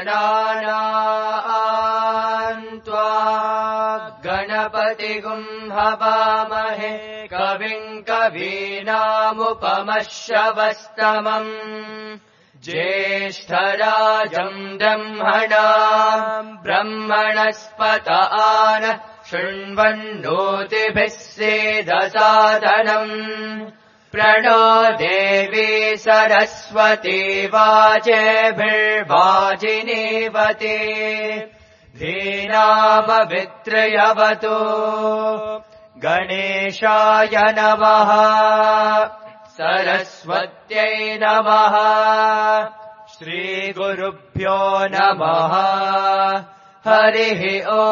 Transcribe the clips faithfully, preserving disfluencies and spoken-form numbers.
गणानान्त्वा गणपतिगुं हवामहे कविं कवीनामुपमश्रवस्तमम् ज्येष्ठराजम् ब्रह्मणाम् ब्रह्मणस्पत आन शृण्वन्नोतिभिः सेदसादनम् प्रणो देवी सरस्वती वाजेभिर्वाजिनीवती धीनामवित्रयवतु गणेशाय नमः सरस्वत्यै नमः श्रीगुरुभ्यो नमः हरिः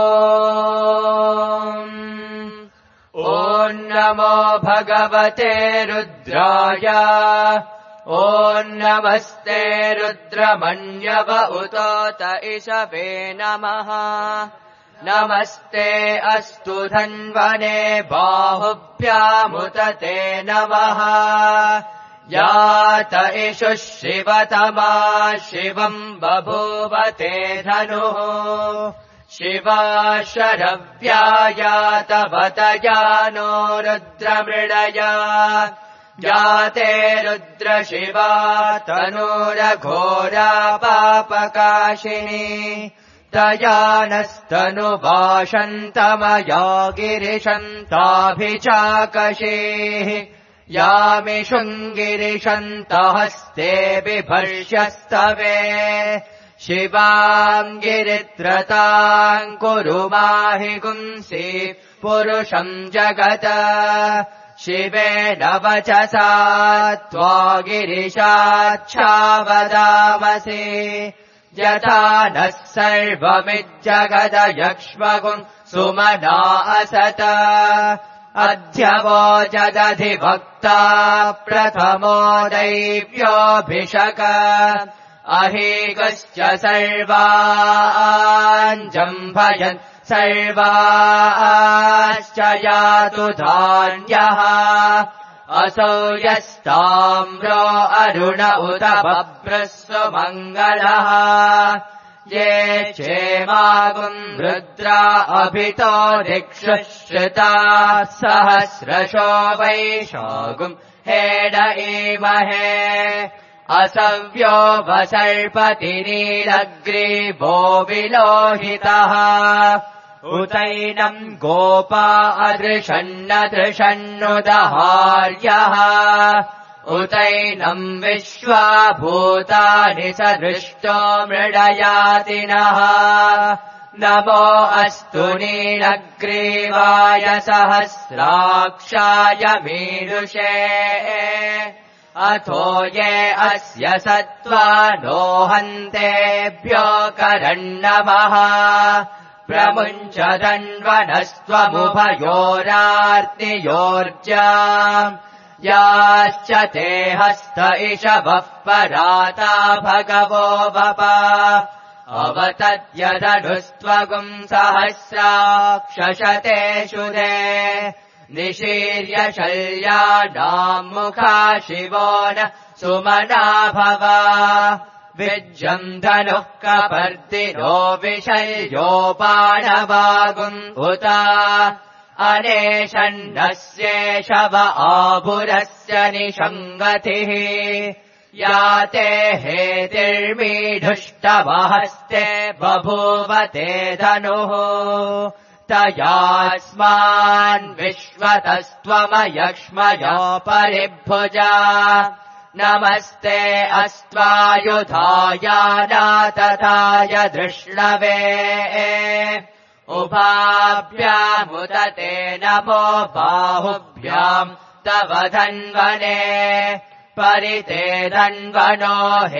ओम् ॐ नमो भगवते रुद्राय ॐ नमस्ते रुद्रमन्यव उतोत इषवे नमः नमस्ते अस्तु धन्वने बाहुभ्यामुत ते नमः यात इषुः शिवतमा शिवम् बभूवते धनुः शिवा शरव्यायातवतयानो रुद्रमृडया जाते रुद्रशिवा तनूरघोरा पापकाशिनी तया नस्तनुभाषन्तमया गिरिशन्ताभिचाकशीः यामिषुङ्गिरिशन्तहस्ते बिभर्ष्यस्तवे शिवाम् गिरित्रताम् कुरु माहि गुंसि पुरुषम् जगत शिवेन वचसा त्वा गिरिशाच्छावदामसि यथा नः सर्वमिज्जगदयक्ष्मगुम् सुमना असत अध्यवोचदधिभक्ता प्रथमो दैव्योऽभिषक अहीगश्च सर्वाञ्जम्भयन् सर्वाश्च यातु धान्यः असौ यस्ताम्रो अरुण उत बभ्रस्व मङ्गलः ये क्षेमागुम् रुद्रा अभितो दिक्षुश्रिता सहस्रशो वैशागुम् हेड ईमहे असव्यो वसर्पति नीलग्रीवो विलोहितः उतैनम् गोपा अदृशन्नदृशन्नुदहार्यः उतैनम् विश्वा भूतानि सदृष्टो मृडयातिनः नमो अस्तु नीलग्रीवाय सहस्राक्षाय मीरुषे अथो ये अस्य सत्त्वानो हन्तेभ्यो करन्नमः प्रमुञ्चदन्वनस्त्वमुभयोरार्तियोर्जा याश्च ते हस्त इषवः पराता भगवो वप अवतद्यदनुस्त्वगुम् सहस्राक्षशतेषु ते निशीर्य शल्यानाम् मुखा शिवो न सुमना भव विज्जम् धनुः कपर्दिनो विशल्योपाणवागुम् उत अनेशन्नस्येषव आभुरस्य निषङ्गतिः याते हेतिर्मीढुष्टवहस्ते बभूवते धनुः तयास्मान् विश्वतस्त्वमयक्ष्मया परिभुजा नमस्ते अस्त्वायुधायानातताय धृष्णवे उभाभ्यामुदते नमो बाहुभ्याम् तव धन्वने परिते धन्वनो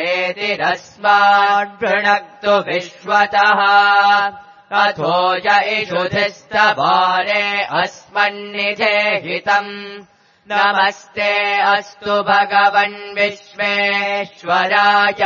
हेतिरस्माद्भृणक्तु विश्वतः अथो य इषुधिस्तवारे अस्मन्निधेहितम् नमस्ते अस्तु भगवन् विश्वेश्वराय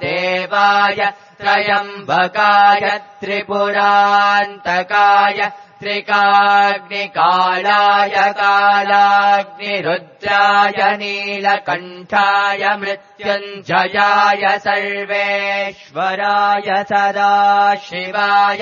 महादेवाय त्रयम्बकाय त्रिपुरान्तकाय त्रिकाग्निकालाय कालाग्निरुद्राय नीलकण्ठाय मृत्युञ्जयाय सर्वेश्वराय सदाशिवाय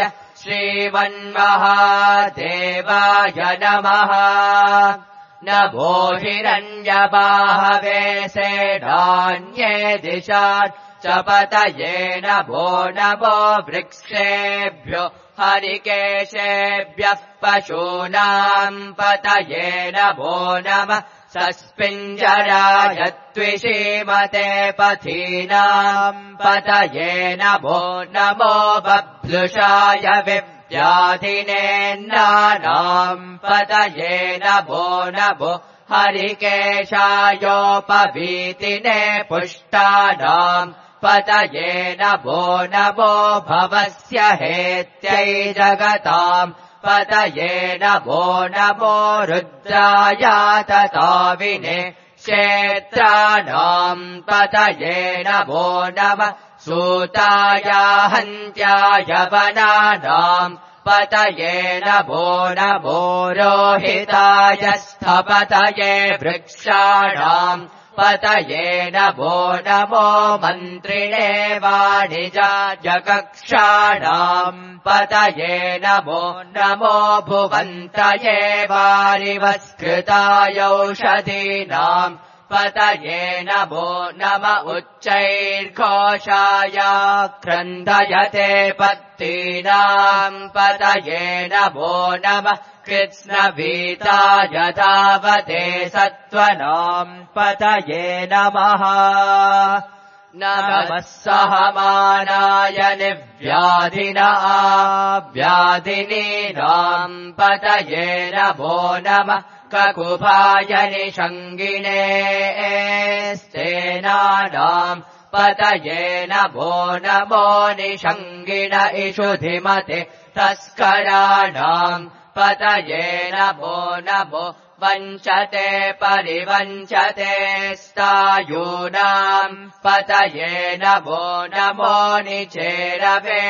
श्रीमन्महादेवाय नमः। नभो हिरण्यबाहवे सेनान्ये दिशान् च पतये नभो नभो वृक्षेभ्यो हरिकेशेभ्यः पशूनाम् पतये नभो नमः। सस्पिञ्जराय त्विषीमते पथीनाम् पतये नभो नमो बभ्लुषाय विव्याधिनेन्नानाम् पतये नभो नभो हरिकेशायोपवीतिने पुष्टानाम् पतये नभो नभो भवस्य हेत्यै जगताम् पतये नभो नभो रुद्राय तताविने क्षेत्राणाम् पतये नभो नमः। सूताय हन्त्याय वनानाम् पतये नभो नभो रोहिताय स्थपतये वृक्षाणाम् पतये नभो नमो मन्त्रिणे वाणिजाजकक्षाणाम् पतये नभो नमो भुवन्तये वारिवस्कृतायौषधीनाम् पतये नभो नम उच्चैर्घोषाय क्रन्दयते पत्तीनाम् पतये नभो नमः। कृत्स्नवीताय धावते सत्त्वनाम् पतये नमः। नमः सहमानाय निव्याधिना व्याधिनीनाम् पतये नभो नमः। ककुभाय निषङ्गिने स्तेनानाम् पतये नभो नमो निषङ्गिण इषुधिमते तस्कराणाम् पतये नभो नभो वञ्चते परिवञ्चते स्तायूनाम् पतये नभो नमो निचेरवे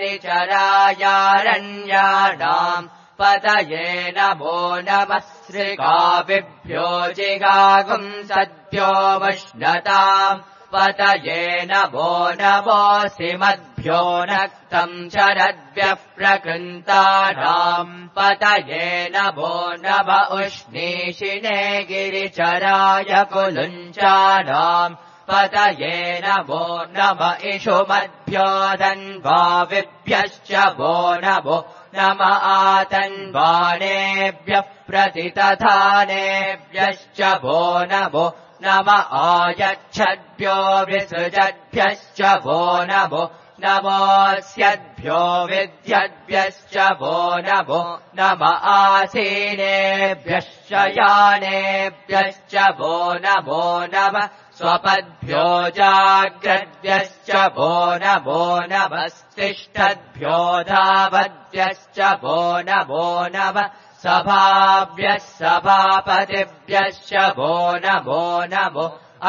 परिचरायारण्याणाम् पतये नभो नमः। श्रीकाविभ्यो जिगागुम् सद्भ्यो वष्णताम् पतये नभो नमोऽसि मद्भ्यो नक्तम् शरद्भ्यः प्रकृन्तानाम् पतये नभो नम उष्णीषिणे गिरिचराय कुलुञ्चानाम् पतये नभो नम इषुमद्भ्यो धन्वाविभ्यश्च वो नभो नम आतन्वानेभ्यः प्रतितथानेभ्यश्च वो नभो नम आयच्छद्भ्यो विसृजद्भ्यश्च वो नभो नमोऽस्यद्भ्यो विद्यद्भ्यश्च वो नभो नम आसीनेभ्यश्च यानेभ्यश्च वो नभो नमः। स्वपद्भ्यो जाग्रद्भ्यश्च वो नभो नमस्तिष्ठद्भ्यो धावद्भ्यश्च वो नभो नमः। सभाभ्यः सभापतिभ्यश्च वो नभो नमो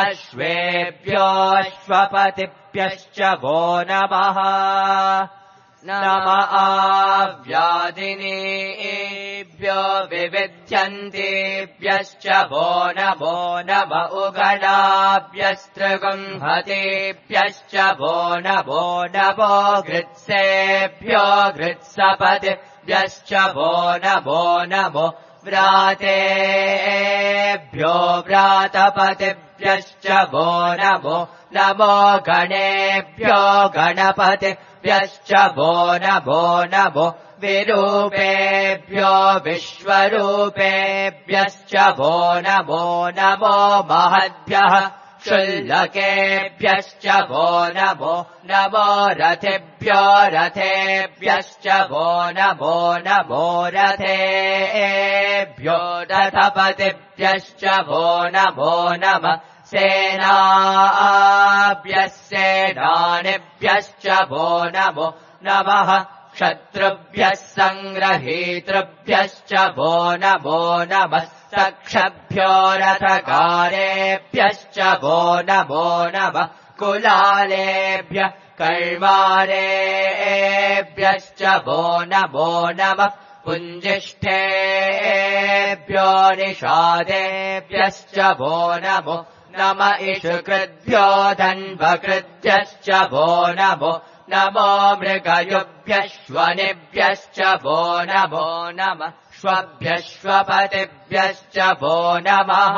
अश्वेभ्योऽश्वपतिभ्यश्च वो नमः। नम आव्याधिनीभ्यो विविध्यन्तेभ्यश्च वो नमो नम उगणाभ्यस्त्रिगुंहतेभ्यश्च वो नमो नमो गृत्सेभ्यो गृत्सपतिभ्यश्च वो नमो नमो व्रातेभ्यो व्रातपतिभ्यश्च वो नमो नमो गणेभ्यो गणपतिभ्यश्च वो नमो नमो विरूपेभ्यो विश्वरूपेभ्यश्च वो नमो नमो महद्भ्यः क्षुल्लकेभ्यश्च वो नमो नमो रथेभ्यो रथेभ्यश्च वो नमो नमो रथेभ्यो रथपतिभ्यश्च वो नमो नमः। सेनाभ्यः सेनानिभ्यश्च वो नमो नमः। क्षत्रुभ्यः सङ्ग्रहीतृभ्यश्च वो नमो नमः। सक्षभ्यो रथकारेभ्यश्च वो नमो नमः। कुलालेभ्यः कर्मारेभ्यश्च वो नमो नमः। पुञ्जिष्ठेभ्यो निषादेभ्यश्च वो नमो नम इषुकृद्भ्यो धन्वकृद्भ्यश्च वो नमो नमो मृगयुभ्यश्वनिभ्यश्च वो नमो नमः श्वभ्यश्वपतिभ्यश्च वो नमः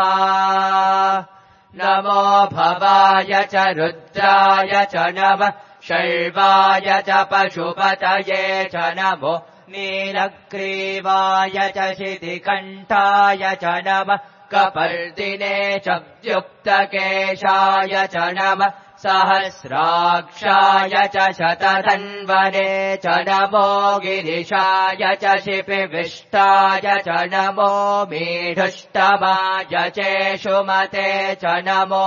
नमो भवाय च रुद्राय च नमः शैवाय च पशुपतये च नमो नीलग्रीवाय च शितिकण्ठाय च नमः कपर्दिने च व्युक्तकेशाय च नमः सहस्राक्षाय च शतधन्वने च नमो गिरिशाय च शिपिविष्टाय च नमो मीढुष्टमाय चेषुमते च नमो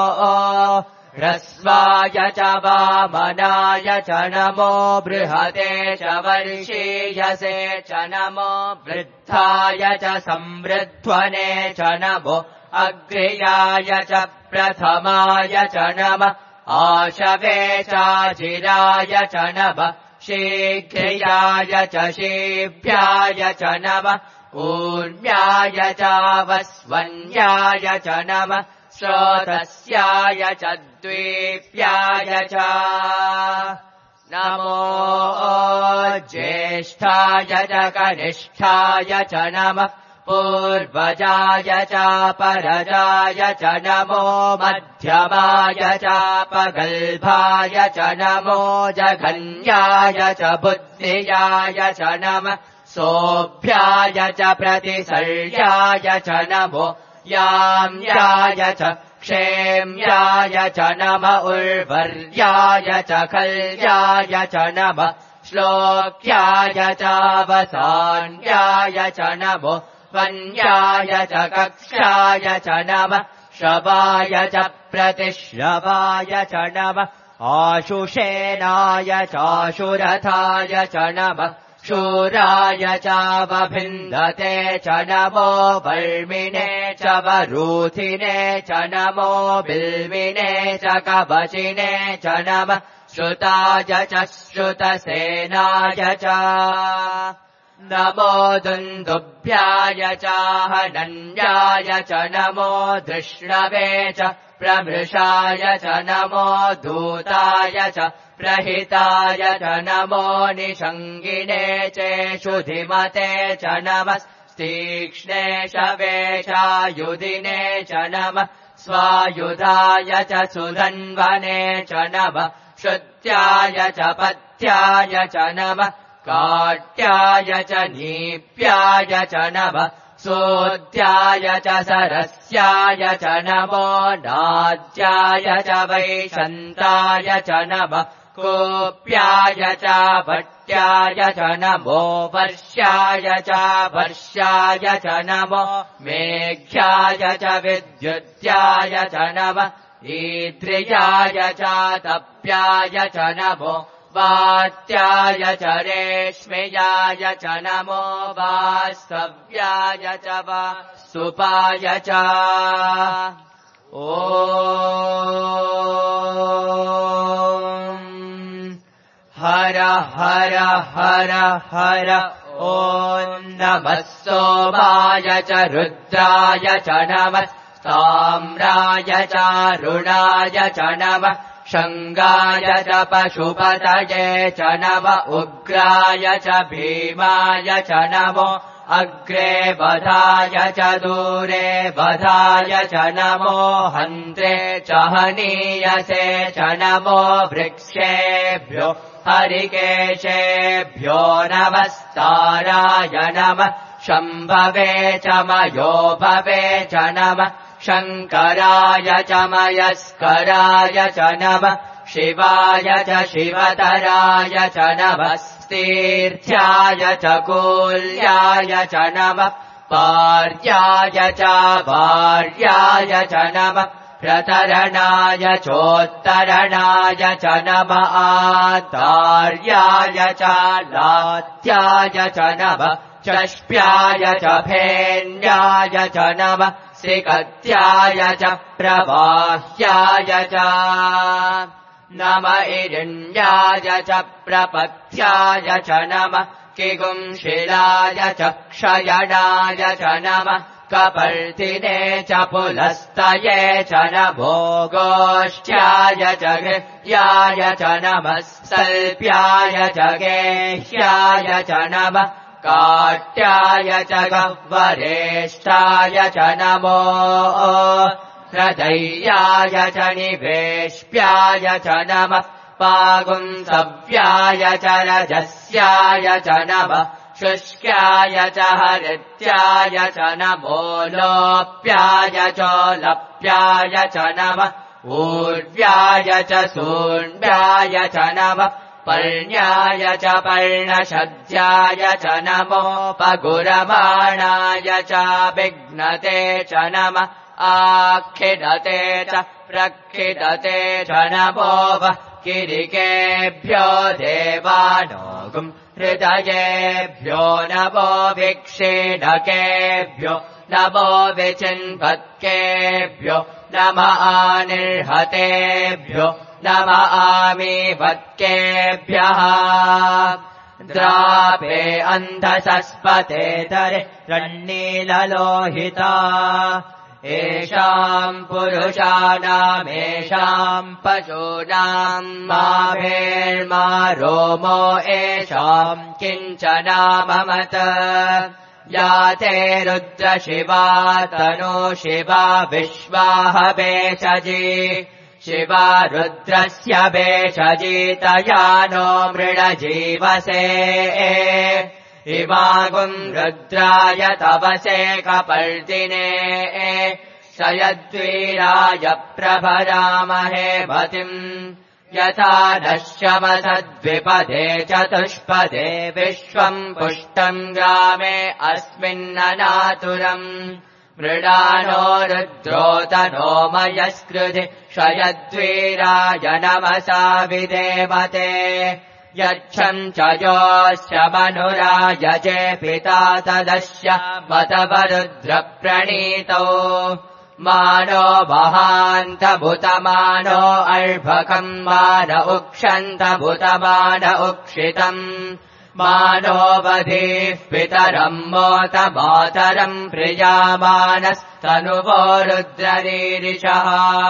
ह्रस्वाय च वामनाय च नमो बृहते च वर्षीयसे च नमो वृद्धाय च संवृध्वने च नमो अग्र्याय च प्रथमाय च नमः आशवे चाचिराय च नमः शीघ्र्याय च शीभ्याय च नमः ऊर्म्याय चावस्वन्याय च नमः श्रोतस्याय च द्वीप्याय च नमो ज्येष्ठाय च कनिष्ठाय च नमः पूर्वजाय च परजाय च नमो मध्यमाय च पगल्भाय च नमो जघन्याय च बुद्धियाय च नमः सोऽभ्याय च प्रतिसर्याय च नमो याम्याय च क्षेम्याय च नम उर्वर्याय च कल्याय च नमः श्लोक्याय चावसान्याय च नमो वन्याय च कक्षाय च नमः श्रवाय च प्रतिश्रवाय च नमः आशुषेनाय चाशुरथाय च नमः शूराय चावभिन्दते च नमो वर्मिणे च वरूथिने च नमो बिल्विने च कवचिने च नमः श्रुताय च श्रुतसेनाय च नमो दुन्दुभ्याय चाहनन्याय च नमो धृष्णवे च प्रमृषाय च नमो दूताय च प्रहिताय च नमो निषङ्गिने चेषुधिमते च नमः तीक्ष्णे शवेशायुधिने च नमः स्वायुधाय च सुधन्वने च नमः श्रुत्याय च पथ्याय च नमः काट्याय च नीप्याय च नमः सोऽध्याय च सरस्याय च नमो नाद्याय च वैशन्ताय च नमः कोऽप्याय च भट्ट्याय च नमो वर्ष्याय च वर्ष्याय च नमो मेघ्याय च विद्युत्याय च नमः ईद्रियाय च तप्याय च नमो वात्याय च रेश्मयाय च नमो वास्तव्याय च वासुपाय च ॐ हर हर हर हर ॐ नमः सोमाय च रुद्राय च नमः ताम्राय चारुणाय च नमः शङ्गाय च पशुपतये च नम उग्राय च भीमाय च नमो अग्रे वधाय च दूरे वधाय च नमो हन्त्रे च हनीयसे च नमो वृक्षेभ्यो हरिकेशेभ्यो नमस्ताराय नमः शम्भवे च मयोभवे च नमः शङ्कराय च मयस्कराय च नमः शिवाय च शिवतराय च नमः तीर्थ्याय च कूल्याय च नमः पार्याय च भार्याय च नमः प्रतरणाय चोत्तरणाय च नमः आतार्याय च लात्याय च नमः चष्प्याय च फेन्याय च नमः श्रीकत्याय च प्रवाह्याय च नम इरण्याय च प्रपथ्याय च नमः किगुंशिलाय च क्षयणाय च नमः कपर्दिने च पुलस्तये च नमो गोष्ठ्याय च गृह्याय च नमः सल्प्याय च गेह्याय च नमः काट्याय च गह्वरेष्ठाय च नमो हृदय्याय च निवेश्याय च नमः पागुंसव्याय च रजस्याय च नमः शुष्क्याय च हरित्याय च नमो लोप्याय चोलप्याय च नमः ऊर्व्याय च सूर्व्याय च नमः पर्ण्याय च पर्णशद्याय च नमोपगुरमाणाय च विघ्नते च नमः आखिदते च प्रखिदते च नमो वः किरिकेभ्यो देवानोगुम् हृदयेभ्यो नमो विक्षेढकेभ्यो नमो विचिन्वत्केभ्यो नमः आनिर्हतेभ्यो नमः आमीवत्केभ्यः द्रापे अन्धसस्पते धरे रण्णीललोहिता एषाम् पुरुषाणामेषाम् पशूनाम् मा भेर्मा रोमो एषाम् किञ्चनाममत या ते रुद्रशिवा तनो शिवा विश्वाह भेषजी शिवा रुद्रस्य भेषजीतया नो मृडजीवसे इमागुम् रुद्राय तवसे कपर्दिने शयद्वीराय प्रभरामहे मतिम् यथा नश्यमसद्विपदे चतुष्पदे विश्वम् पुष्टम् ग्रामे अस्मिन्ननातुरम् मृडानो रुद्रोतनो मयस्कृधि शयद्वीराय नमसा विदेवते यच्छम् च योऽस्य मनुरायजे पिता तदस्य मतवरुद्रप्रणीतौ मानो महान्तभूतमानो अर्भकम् मान उक्षन्तभूतमान उक्षितम् मानो वधीः पितरम् मोत मातरम् प्रियामानस्तनुवो रुद्ररीरिषः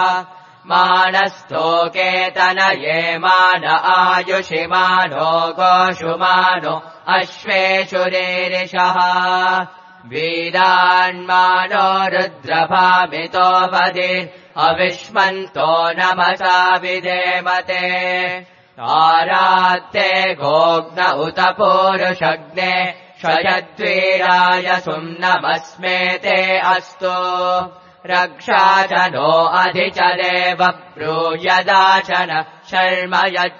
मानस्तोकेतनये मान आयुषि मानो गोषुमानो अश्वेषु रीरिषः वीरान्मानो रुद्रभामितो वदिर् अविष्मन्तो नमसा विदेमते आरात्ते गोग्न उत पूरुषग्ने शयद्वीराय सुम्नमस्मेते अस्तु रक्षा च नो अधिचरेव ब्रूयदाचन शर्म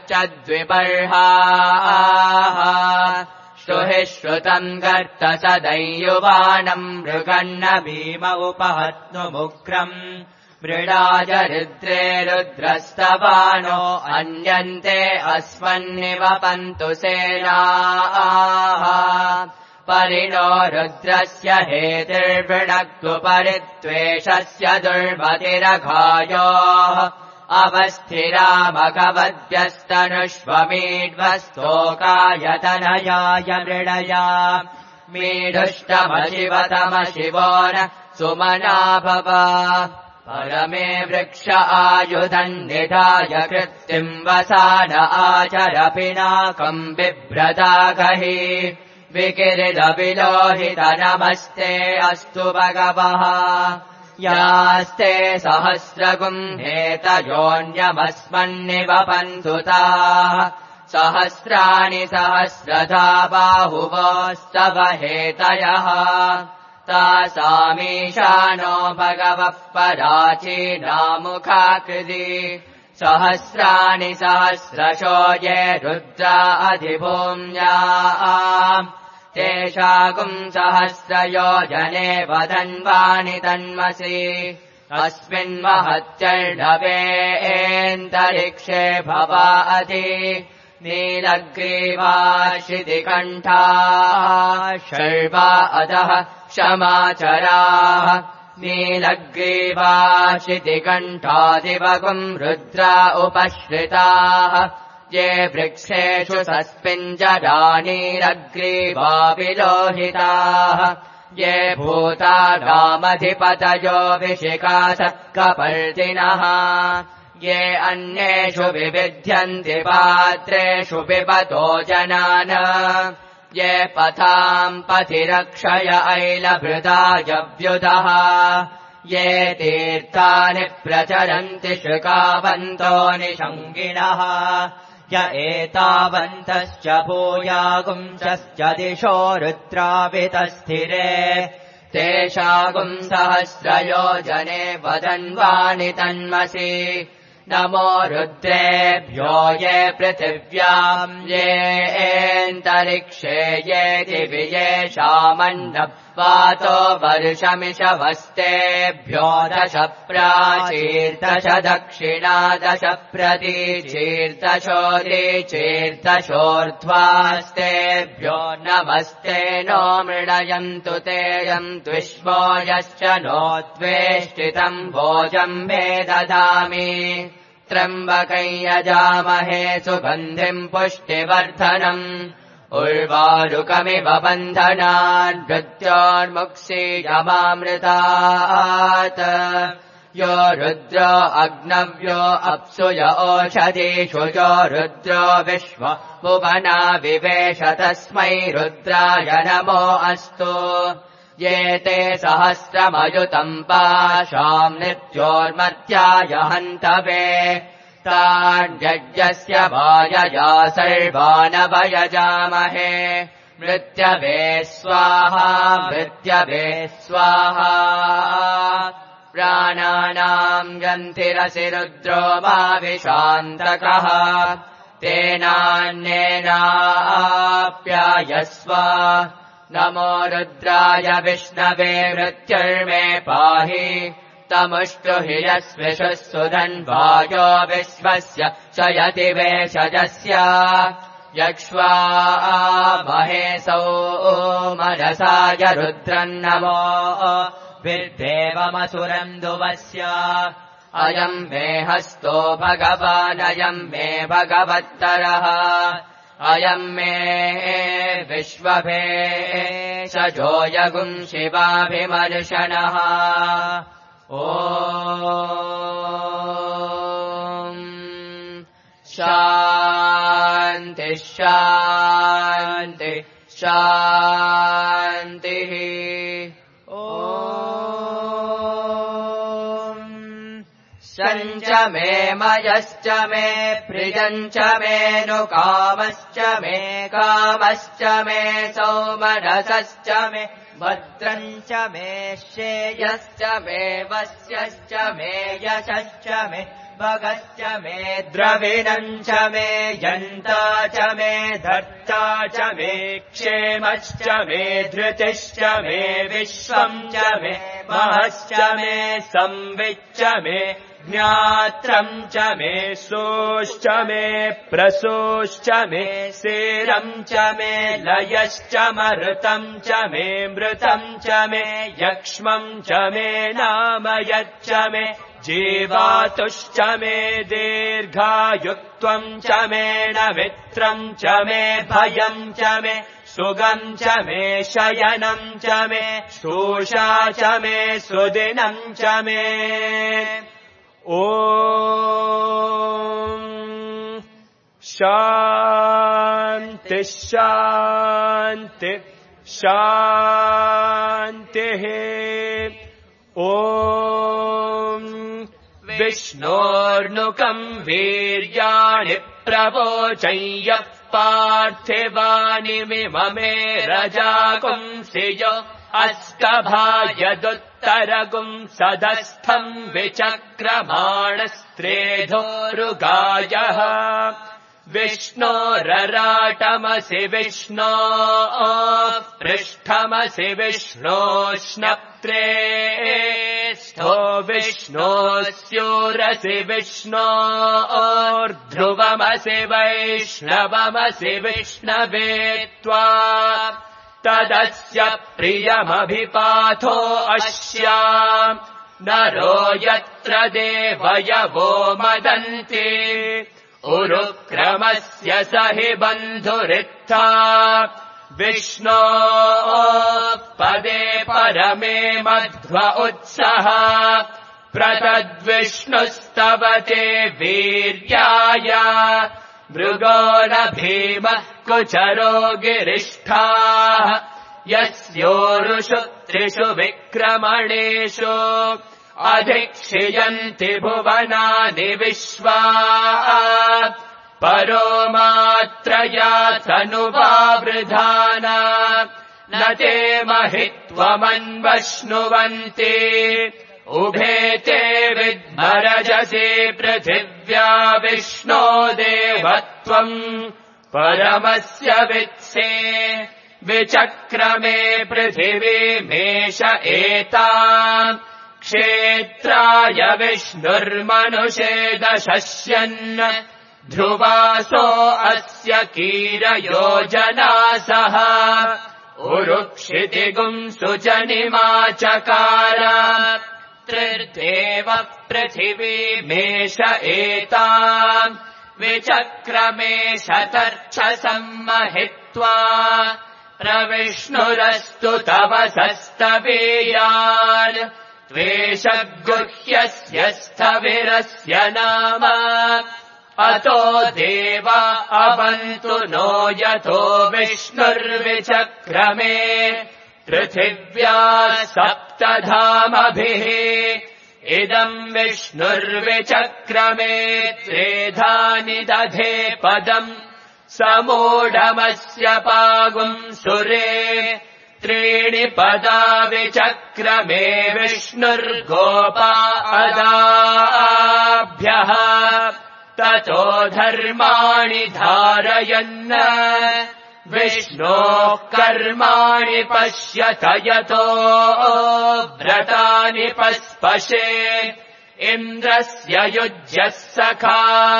यच्चद्विपर्हाः श्रुहि श्रुतम् गर्त सदैयुवानम् मृगन्न भीम उपहत्नुमुग्रम् मृडाय रुद्रे रुद्रस्तवानो अन्यन्ते अस्मन्निवपन्तु सेनाः परिणो रुद्रस्य हेतिर्वृणक्तु परित्वेषस्य दुर्मतिरघायोः अवस्थिरामकवद्भ्यस्तनुष्वमीड्वस्तोकायतनयाय मृडया मीढुष्टमशिवतमशिवो न सुमना भव परमे वृक्ष आयुधम् निधाय कृत्तिम् वसान आचर पिनाकम् बिभ्रदागहि विकिरिदविलोहित नमस्ते अस्तु भगवः यास्ते सहस्रगुम्भेतयोऽन्यमस्मन्निवपन्तु ताः सहस्राणि सहस्रधा बाहुवोस्तव हेतयः तासामीशानो भगवः पराचीनामुखाकृति सहस्राणि सहस्रशो ये रुद्रा अधिभूम्या तेषागुम् सहस्रयोजने वदन्वानि तन्मसि अस्मिन्महत्यर्णवेऽन्तरिक्षे भवाति नीलग्रीवाशितिकण्ठाः शर्वा अधः क्षमाचराः नीलग्रीवाशितिकण्ठादिवगुम् रुद्रा उपश्रिताः ये वृक्षेषु सस्मिञ्जरानीरग्रीवापि लोहिताः ये भूतानामधिपतयो विशिखासत्कपर्दिनः ये अन्येषु विविध्यन्ति पात्रेषु पिबतो जनान् ये पथाम् पथिरक्षय ऐलभृतायव्युतः ये तीर्थानि प्रचरन्ति शुकावन्तो निषङ्गिणः य एतावन्तश्च भूयागुंसश्च दिशो रुद्रावितस्थिरे तेषागुम् सहस्रयोजने वदन्वानि तन्मसि नमो रुद्रेभ्यो ये पृथिव्याम् ये एन्तरिक्षे ये दिवि येषामन्नम् वातो वर्षमिषवस्तेभ्यो दश प्राचीर्दश दक्षिणा दश प्रतीचीर्दशोदीचीर्दशोर्ध्वास्तेभ्यो नमस्ते नो मृणयन्तु ते यन्तु विश्वो यश्च नो द्वेष्टितम् भोजम् मे ददामि त्र्यम्बकं यजामहे सुगन्धिम् पुष्टिवर्धनम् उर्वारुकमिव बन्धनान् मृत्योर्मुक्षीयमामृतात् यो रुद्रो अग्नव्यो अप्सु य ओषधीषु यो रुद्रो विश्व भुवना विवेश तस्मै रुद्राय नमो अस्तु ये ते सहस्रमयुतम् पाशाम् नित्योर्मर्त्याय हन्तवे तान्यज्ञस्य वायया सर्वानवयजामहे मृत्यवे स्वाहा मृत्यवे स्वाहा प्राणानाम् गन्तिरसि रुद्रो मा विशान्तकः तेनान्येनाप्यायस्व नमो रुद्राय विष्णवे मृत्युर्मे पाहि तमुष्टुहि यस्विषुः सुधन्वायो विश्वस्य शयति वेषजस्य यक्ष्वा महेशौ मनसाय रुद्रम् नमो विद्देवमसुरन्दुवस्य अयम् मे हस्तो भगवानयम् मे भगवत्तरः अयम् मे विश्वभेषजो यगुम् शिवाभिमर्शनः ॐ शान्ति शान्ति शान्तिः ॐ शञ्च मे मयश्च मे प्रियञ्च मे नु कामश्च मे कामश्च मे सौमनसश्च मे भद्रम् च मे श्रेयश्च मे वस्यश्च मे यशश्च मे भगश्च मे द्रविणम् च मे यन्ता च मे धर्ता च मे क्षेमश्च मे धृतिश्च मे विश्वम् च मे महश्च मे संविच्च मे ज्ञात्रम् च मे सोश्च मे प्रसोश्च मे सेरम् च मे लयश्च मरुतम् च मे मृतम् च मे यक्ष्मम् च मे नामयच्च मे जीवातुश्च मे दीर्घायुत्वम् च मे नमित्रम् च मे भयम् च मे सुगम् च मे शयनम् च मे शोषा च मे सुदिनम् च मे ॐ शान्ति शान्ति शान्तिः ॐ विष्णोर्नुकम् वीर्याणि प्रवोचय्य पार्थिवानि मिममे रजागुंसि यो अष्टभायदुत्तरगुम् सदस्थम् विचक्रमाणस्त्रेधोरुगायः विष्णोरराटमसि विष्णो पृष्ठमसि विष्णोष्णप्त्रे स्थो विष्णोस्योरसि विष्णोर्ध्रुवमसि वैष्णवमसि विष्णवे त्वा तदस्य प्रियमभिपाथो अस्याम् नरो यत्र देवयवो मदन्ति उरुक्रमस्य स हि बन्धुरित्था विष्णो पदे परमे मध्व उत्सः प्रतद्विष्णुस्तवते वीर्याय मृगो न भीमः कुचरो गिरिष्ठाः यस्योरुषु त्रिषु विक्रमणेषु अधिक्षियन्ति भुवनानि विश्वा परो मात्रया तनुवावृधाना न ते महित्वमन्वश्नुवन्ति उभे ते विद्मरजसे पृथिव्या विष्णो देवत्वम् परमस्य वित्से विचक्रमे पृथिवीमेष एताम् क्षेत्राय विष्णुर्मनुषे दशस्यन् ध्रुवासो अस्य कीरयोजनासः उरुक्षितिगुंसु च निमाचकार त्रिर्देव पृथिवीमेष एताम् विचक्रमे शतर्क्षसम्महित्वा प्रविष्णुरस्तु तव सस्तवीयान् त्वेषगुह्यस्य स्थविरस्य नाम अतो देवा अवन्तु नो यतो विष्णुर्विचक्रमे पृथिव्या सप्तधामभिः इदम् विष्णुर्विचक्रमे त्रेधानि दधे पदम् समूढमस्य पागुम् सुरे त्रीणि पदा विचक्रमे विष्णुर्गोपा अदाभ्यः ततो धर्माणि धारयन् विष्णोः कर्माणि पश्यत यतो व्रतानि पस्पशे इन्द्रस्य युज्यः सखा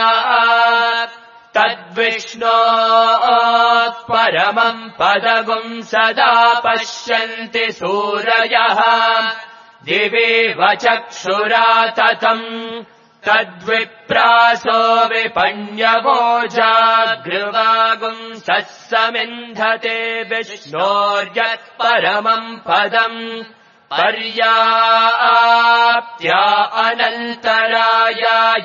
तद्विष्णोः परमम् पदगुम् सदा पश्यन्ति सूरयः दिवेव चक्षुरा ततम् तद्विप्रासो विपण्यवो जागृवागुम् सत्समिन्धते विष्णोर्यत् परमम् पदम् पर्याप्त्या अनन्तरायाय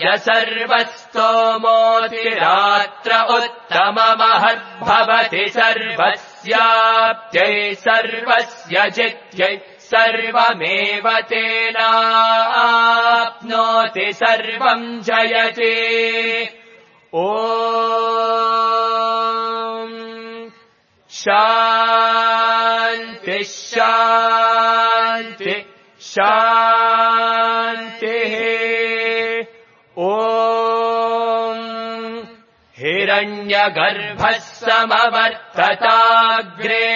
सर्वस्तोमोतिरात्र उत्तममहद्भवति सर्वस्याप्त्यै सर्वस्य जित्यै सर्वमेव तेनाप्नोति सर्वम् जयति ॐ शान्ति शान्ति शान्तिः ॐ हिरण्यगर्भः समवर्तताग्रे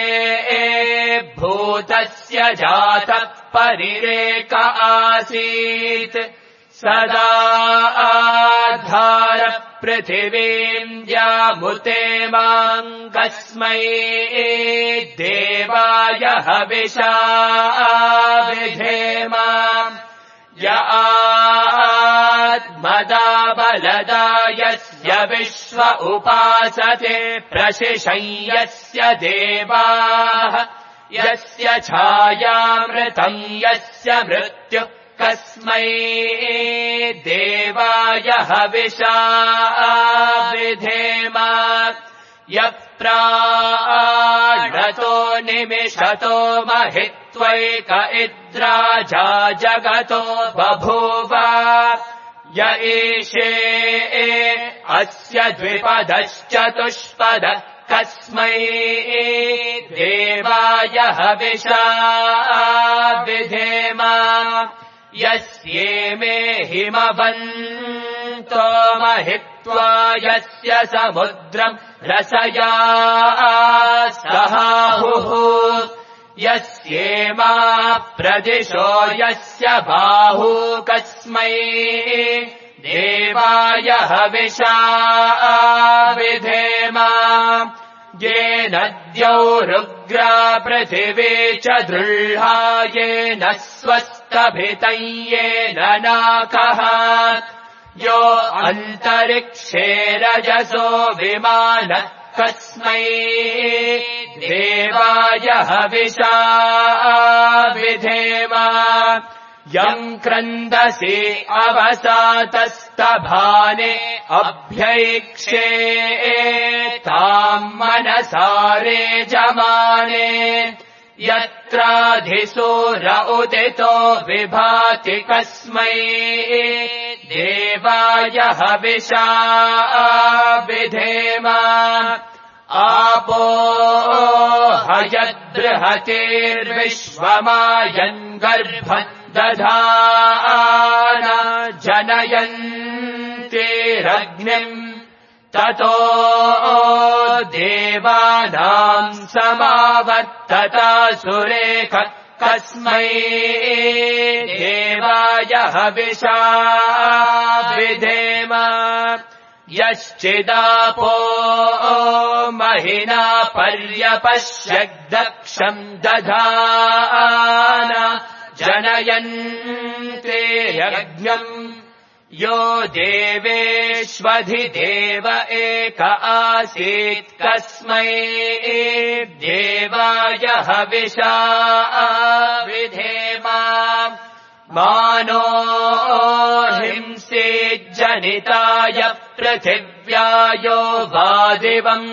भूतस्य जातः परिरेक आसीत् सदा आधार पृथिवीम् यामुते माम् कस्मै देवाय हविषा विधेमा य आत्मदा बलदा यस्य विश्व उपासते प्रशिशय्यस्य देवाः यस्य छायामृतम् यस्य मृत्युः कस्मै देवाय हविषा विधेमा यः प्राणतो निमिषतो महित्वैक इद्राजा जगतो बभूव य ईशे अस्य द्विपदश्चतुष्पदः कस्मै देवाय हविषा विधेमा यस्येमे हिमवन्तो महित्वा यस्य समुद्रम् रसया सहाहुः यस्येमा प्रदिशो यस्य बाहू कस्मै देवाय हविषा विधेमा येन द्यौरुग्रा पृथिवी च दृढा येन स्वस्तभितं येन नाकः यो अन्तरिक्षे रजसो विमानः कस्मै देवाय हविषा विधेम यम् क्रन्दसि अवसातस्तभाने अभ्यैक्षे ताम् मनसारे जमाने यत्राधिसूर उदितो विभाति कस्मै देवाय हविषा विधेम आपो हयद्बृहतिर्विश्वमायन् गर्भम् दधान जनयन्तिरग्निम् ततो देवानाम् समावर्ततासुरेख कस्मै देवाय हविषा विधेम यश्चिदापो महिना पर्यपश्यद्दक्षम् दधान जनयन्तिरग्निम् यो देवेष्वधिदेव एक आसीत् कस्मै देवाय हविषा विधेम मानो हिंसेज्जनिताय पृथिव्यायो वादिवम्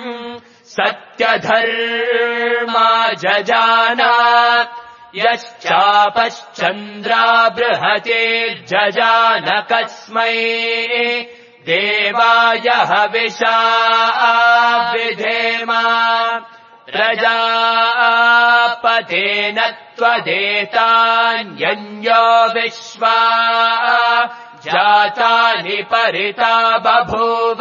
सत्यधर्मा जजाना यश्चापश्चन्द्रा बृहतिर्जजान कस्मै देवाय हविषा विधेम प्रजापतेन त्वदेतान्यन्यो विश्वा जातानि परिता बभूव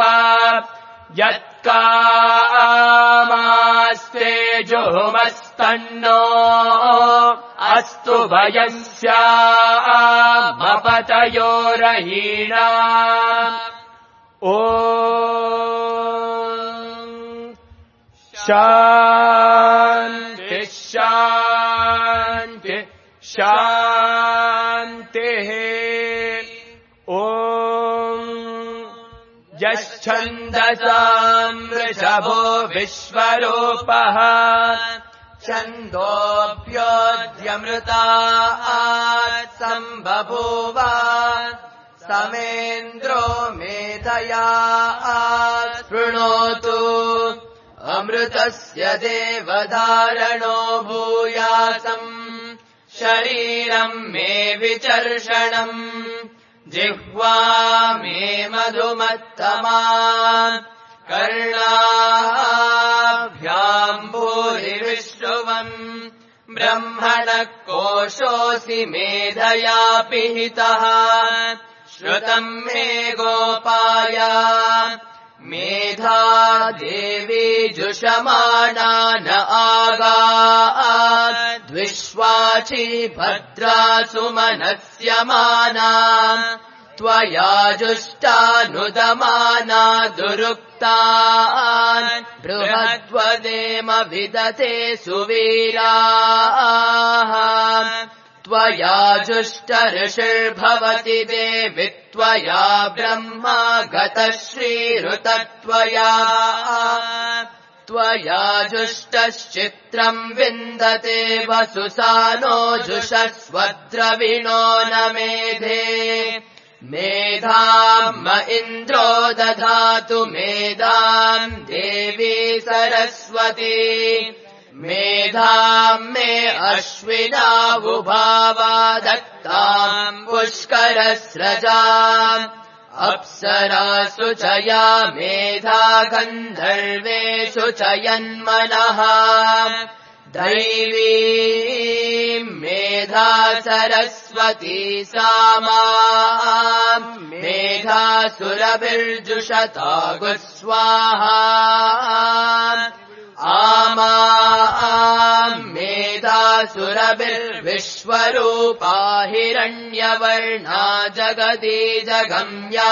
यत्कामास्ते जुहुमस्तन्नो अस्तु वयम् स्यामपतयोरयीणा ॐ शान्ति शान्ति शान्तिः ॐ यश्छन्दसाम् वृषभो विश्वरूपः छन्दोऽप्योऽध्यमृतात् सम्बभूव समेन्द्रो मेधया शृणोतु अमृतस्य देवधारणो भूयासम् शरीरम् मे विचर्षणम् जिह्वा मे मधुमत्तमा कर्णाभ्याम् भूरिविश्रुवम् ब्रह्मणः कोशोऽसि मेधया पिहितः श्रुतम् मे गोपाय मेधा देवी जुषमाणा न आगाद्विश्वाची भद्रा सुमनस्यमाना त्वया जुष्टानुदमाना दुरुक्तान् बृहद्वदेम विदते सुवीराः त्वया जुष्ट ऋषिर्भवति देवि त्वया ब्रह्मा गतः श्रीरुतत्वया त्वया जुष्टश्चित्रम् विन्दते वसुसानो जुषस्वद्रविणो न मेधे मेधाम् इन्द्रो दधातु मेधाम् देवी सरस्वती मेधाम् मे अश्विना वुभावा दत्ताम् पुष्करस्रजाम् अप्सरासु च या मेधा गन्धर्वेषु च यन्मनः दैवी मेधा सरस्वती सामा मेधासुरभिर्जुषता गुस्वाहा आमा मेधासुरभिर्विश्वरूपा हिरण्यवर्णा जगती जगम्या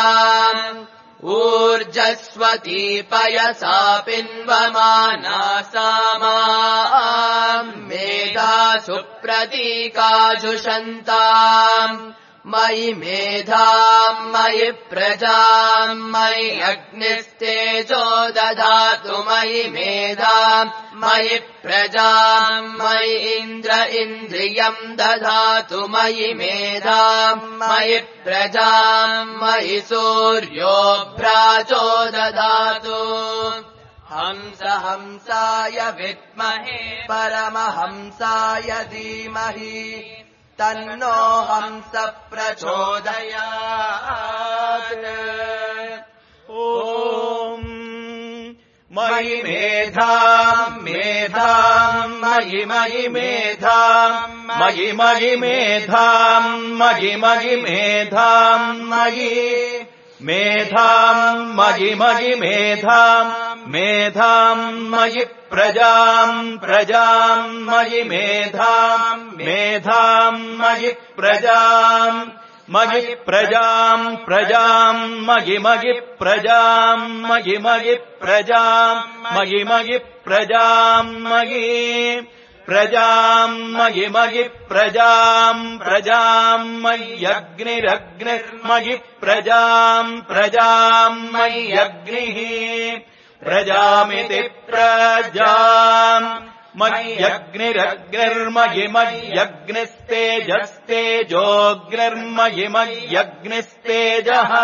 ऊर्जस्वती पयसा पिन्वमाना सामा मेधा सुप्रतीका जुषन्ताम् मयि मेधाम् मयि प्रजाम् मयि अग्निस्तेजो दधातु मयि मेधाम् मयि प्रजाम् मयि इन्द्र इन्द्रियम् दधातु मयि मेधाम् मयि प्रजाम् मयि सूर्यो भ्राजो दधातु हंस हंसाय विद्महे परमहंसाय धीमहि तन्नो हंस प्रचोदयात्। ॐ मयि मेधाम् मेधाम् मयि मयि मेधाम् मयि मयि मेधाम् मयि मयि मेधाम् मयि मेधाम् मयि मयि मेधाम् मेधाम् मयि प्रजाम् प्रजाम् मयि मेधाम् मेधाम् मयि प्रजाम् मयि प्रजाम् प्रजाम् मयि मयि प्रजाम् मयि मयि प्रजाम् मयि मयि प्रजाम् मयि प्रजाम् मयि मयि प्रजाम् प्रजाम् मय्यग्निरग्निर्मयि प्रजाम् प्रजाम् मय्यग्निः प्रजामिति प्रजाम् मय्यग्निरग्निर्मयि मय्यग्निस्तेजस्तेजोऽग्निर्मयि मय्यग्निस्तेजः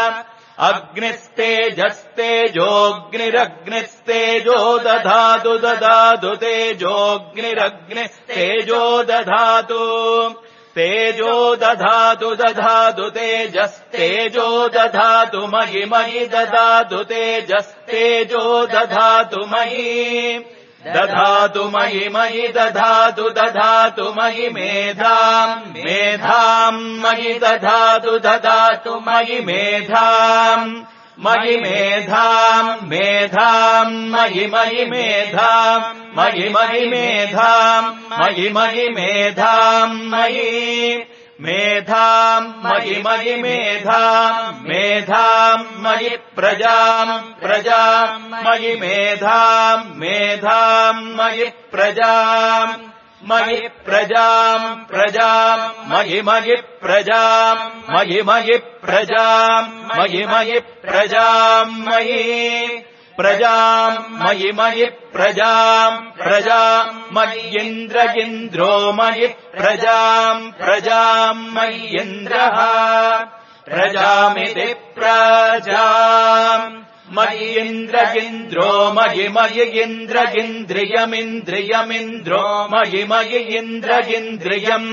अग्निस्तेजस्तेजोऽग्निरग्निस्तेजो दधातु दधातु तेजोऽग्निरग्निस्तेजो दधातु तेजो दधातु दधातु तेजस्तेजो दधातु मयि मयि दधातु तेजस्तेजो दधातु मयि दधातु मयि मयि दधातु दधातु मयि मेधाम् मेधाम् मयि दधातु दधातु मयि मेधाम् मयि मेधाम् मेधाम् मयि मयि मेधाम् मयि मयि मेधाम् मयि मयि मेधाम् मयि मेधाम् मयि मयि मेधाम् मेधाम् मयि प्रजाम् प्रजाम् मयि मेधाम् मेधाम् मयि प्रजाम् मयि प्रजाम् प्रजाम् मयि मयि प्रजाम् मयि मयि प्रजाम् मयि मयि प्रजाम् मयि प्रजाम् मयि मयि प्रजाम् प्रजाम् मय्यिन्द्र इन्द्रो मयि प्रजाम् प्रजाम् मय्यिन्द्रः प्रजामिति प्रजाम् मय्यिन्द्र इन्द्रो मयि मयि इन्द्र इन्द्रियमिन्द्रियमिन्द्रो मयि मयि इन्द्र इन्द्रियम्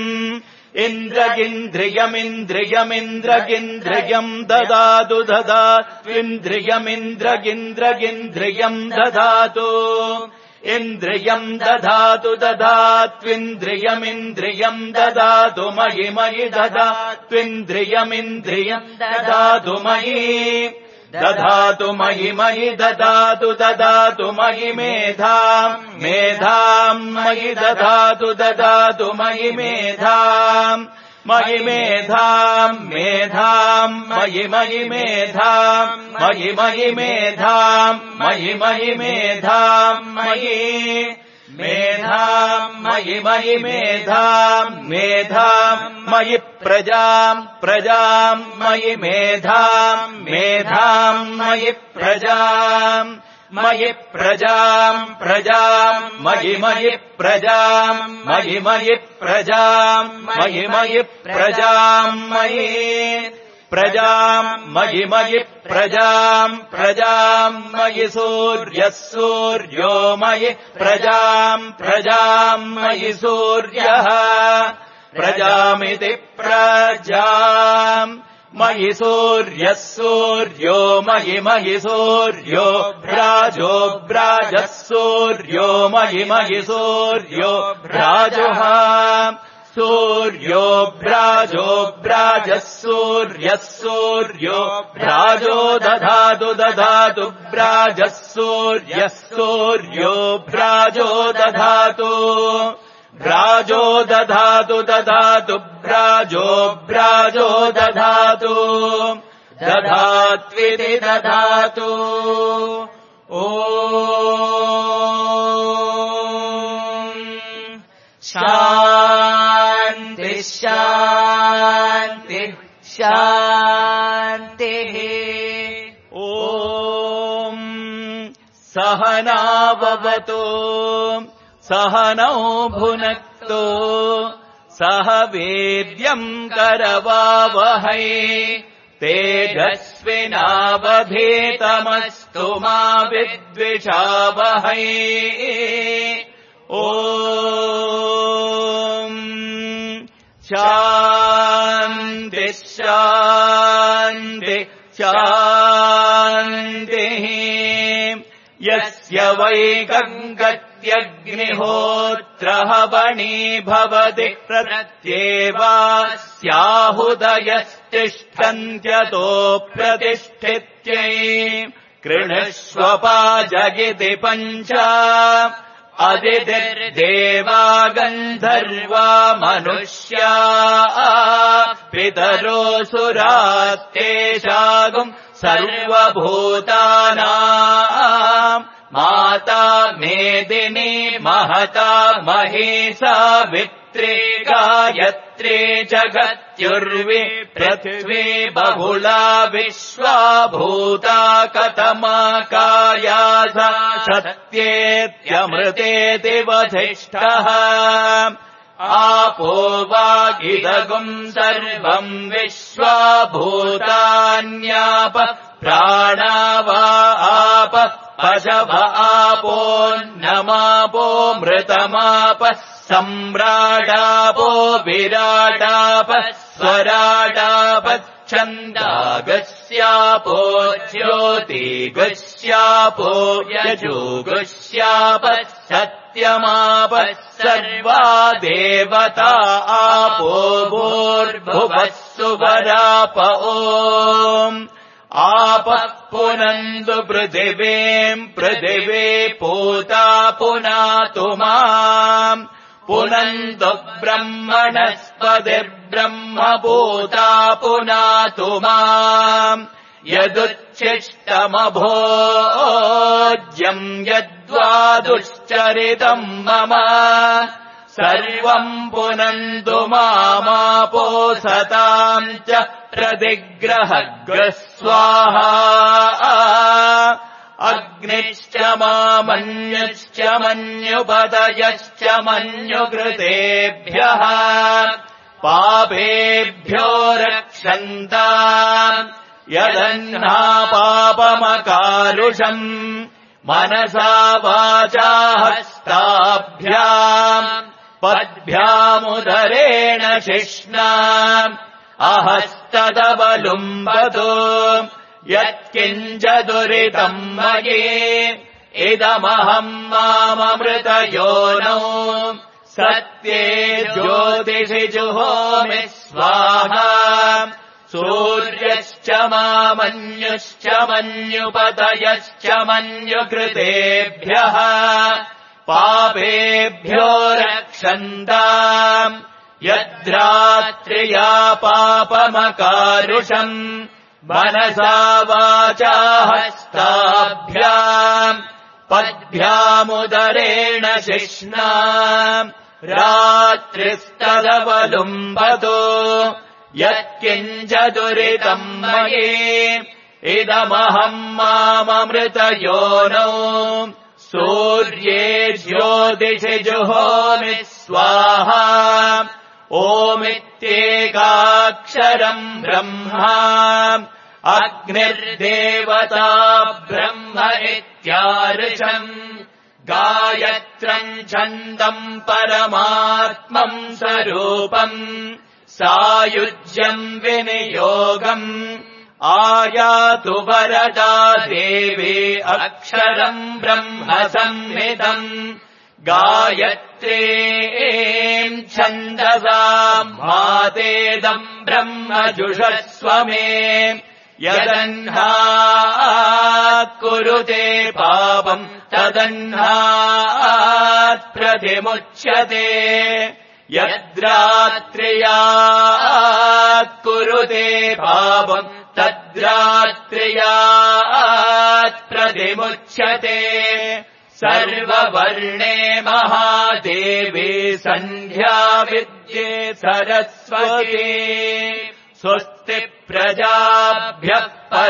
इन्द्रगिन्द्रियमिन्द्रियमिन्द्रगिन्द्रियम् ददातु ददात्विन्द्रियमिन्द्रगिन्द्रगिन्द्रियम् ददातु इन्द्रियम् ददातु ददात्विन्द्रियमिन्द्रियम् ददातु मयि मयि ददात्विन्द्रियमिन्द्रियम् ददातु मयि दधातु मयि मयि ददातु ददातु मयि मेधाम् मेधाम् मयि ददातु ददातु मयि मेधाम् मयि मेधाम् मेधाम् मयि मयि मेधाम् मयि मयि मेधाम् मयि मयि मेधाम् मयि मेधाम् मयि मयि मेधाम् मेधाम् मयि प्रजाम् प्रजाम् मयि मेधाम् मेधाम् मयि प्रजाम् मयि प्रजाम् प्रजाम् मयि मयि प्रजाम् मयि मयि प्रजाम् मयि मयि प्रजाम् मयि प्रजाम् मयि मयि प्रजाम् प्रजाम् मयि सूर्यः सूर्यो मयि प्रजाम् प्रजाम् मयि सूर्यः प्रजामिति प्रजाम् मयि सूर्यः सूर्यो मयि मयि सूर्यो भ्राजो भ्राजः सूर्यो मयि मयि सूर्यो भ्राजः सूर्यो भ्राजो भ्राजः सूर्यः सूर्यो भ्राजो दधातु दधातु भ्राजः सूर्यः सूर्यो भ्राजो दधातु भ्राजो दधातु दधातु भ्राजो भ्राजो दधातु दधात्विति दधातु ॐ शान्ति शान्ति शान्तिः। ॐ सहनाववतु सहनौ भुनक्तु सह वीर्यम् करवावहै तेजस्विनावधीतमस्तु मा विद्विषावहै। ॐ शान्ति शान्ति शान्तिः। यस्य वै गङ्गत्यग्निहोत्रः वणी भवति प्रत्येवास्याहुदयस्तिष्ठन्त्यतो प्रतिष्ठित्यै कृणुष्व पाजगिति पञ्च अदितिर्देवा गन्धर्वा मनुष्या पितरोऽसुरास्तेषागुम् सर्वभूतानाम् माता मेदिनी महता महेशा वित्रे गायत्रे जगत्युर्वी पृथ्वी बहुला विश्वा भूता कतमा कायासा सत्येत्यमृतेति वसिष्ठः। आपो वागिदगुम् सर्वम् विश्वा भूतान्याप प्राणा वा आप पशव आपोन्नमापो मृतमापः सम्राडापो विराटापः स्वराटापः छन्दागस्यापो ज्योतिगस्यापो यजुगस्यापः सत्यमापः सर्वा देवता आपो भूर्भुवः सुवराप ओम् आपः पुनन्तु पृथिवीम् पृथिवी पूता पुनातु माम् पुनन्तु ब्रह्मणस्पतिर्ब्रह्म पूता पुनातु माम् यदुच्छिष्टमभोज्यम् यद्वा दुश्चरितम् मम सर्वम् पुनन्तु मामापो सताम् च प्रतिग्रहग्रस्वाहा अग्निश्च मामन्युश्च मन्युपतयश्च मन्युकृतेभ्यः पापेभ्यो रक्षन्ताम् यदह्ना पापमकारुषम् मनसा वाचा हस्ताभ्याम् पद्भ्यामुदरेण शिष्णाम् अहस्तदवलुम्बतो यत्किञ्चदुरितम् मयि इदमहम् माममृतयोनौ सत्ये ज्योतिषि जुहोमि स्वाहा सूर्यश्च मामन्युश्च मन्युपतयश्च मन्युकृतेभ्यः पापेभ्यो रक्षन्ताम् यद्रात्र्या पापमकारुषम् मनसा वाचा हस्ताभ्याम् पद्भ्यामुदरेण शिष्णाम् रात्रिस्तदवलुम्बतो यत्किञ्चदुरितम् मयि इदमहम् माममृतयोनौ सूर्ये ज्योतिषि जुहोमि स्वाहा ओमित्येकाक्षरम् ब्रह्मा अग्निर्देवता ब्रह्म इत्यार्षम् गायत्रम् छन्दम् परमात्मम् स्वरूपम् सायुज्यम् विनियोगम् आयातु वरदा देवी अक्षरम् ब्रह्म संहितम् गायत्रीम् छन्दसाम् मातेदम् ब्रह्म जुषस्व मे यदह्नात् कुरुते पापम् तदह्नात् प्रतिमुच्यते यद्रात्र्यात् कुरुते पापम् तद्रात्र्यात् प्रतिमुच्यते सर्ववर्णे महादेवी सन्ध्या विद्ये सरस्वती स्वस्ति प्रजाभ्यः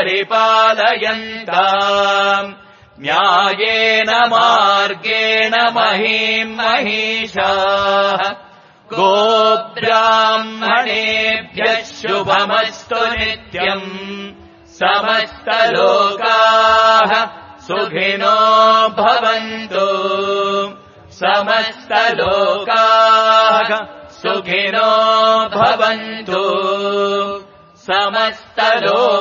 परिपालयन्ताम् न्यायेन मार्गेण महीम् महिषाः गोब्राह्मणेभ्यः शुभमस्तु नित्यम् समस्तलोकाः सुखिनो भवन्तु समस्तलोकाः सुखिनो भवन्तु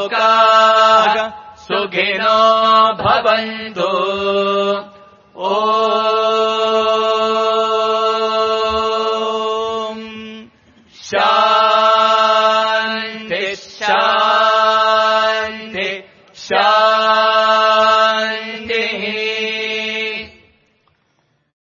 समस्तलोकाः सुखिनो भवन्तु। ओ